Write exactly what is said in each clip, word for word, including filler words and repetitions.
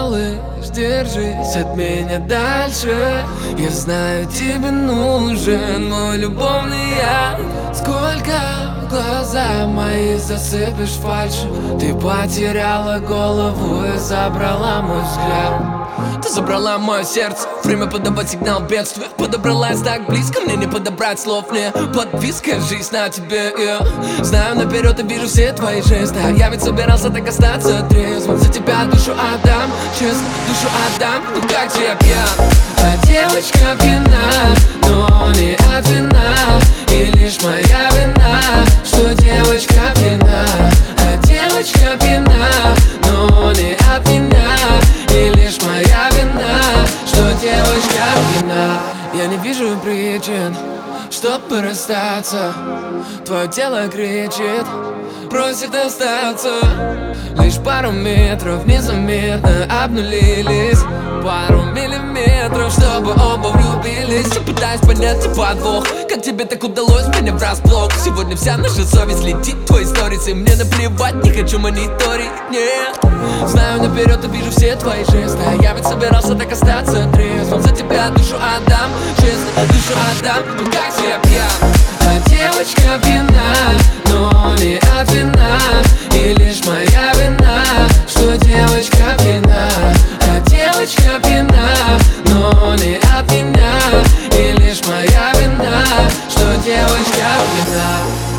Малыш, держись от меня дальше. Я знаю, тебе нужен мой любовный яд. Сколько в глаза мои засыпешь фальшью. Ты потеряла голову и забрала мой взгляд. Ты забрала мое сердце, время подавать сигнал бедствия. Подобралась так близко, мне не подобрать слов. Не подписка, жизнь на тебе, yeah. Знаю наперед и вижу все твои жесты. А я ведь собирался так остаться трезвым. За тебя душу отдам, честно, душу отдам. Ну как же я пьян. А девочка пьяна, но не от вина. И лишь моя вина, что девочка пьяна. А девочка пьяна, но не от меня. И лишь моя вина, что девочка пьяна. Я не вижу причин, чтобы расстаться. Твое тело кричит, просит остаться. Лишь пару метров незаметно обнулились. Пару миллиметров, чтобы оба влюбились. Я пытаюсь понять и подвох. Как тебе так удалось меня врасплох? Сегодня вся наша совесть летит. Твои сторисы мне наплевать, не хочу мониторить, нет. Знаю наперед и вижу все твои жесты. А я ведь собирался так остаться трезвым. За тебя душу отдам, честно, душу отдам. Ну как же я пьян. А девочка пьяна, но не от вина. И лишь моя вина, что девочка пьяна. А девочка пьяна, но не от меня. И лишь моя вина, что девочка пьяна.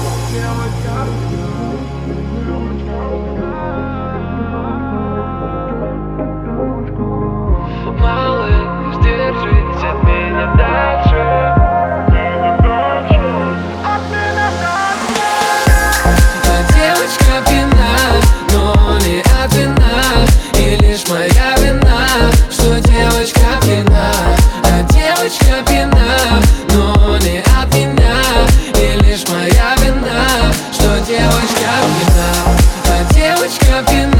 Малыш, держись от меня дальше. А девочка пьяна, но не от вина. И лишь моя вина, что девочка пьяна. А девочка пьяна, но не от меня. И лишь моя вина, что девочка пьяна. А девочка пьяна.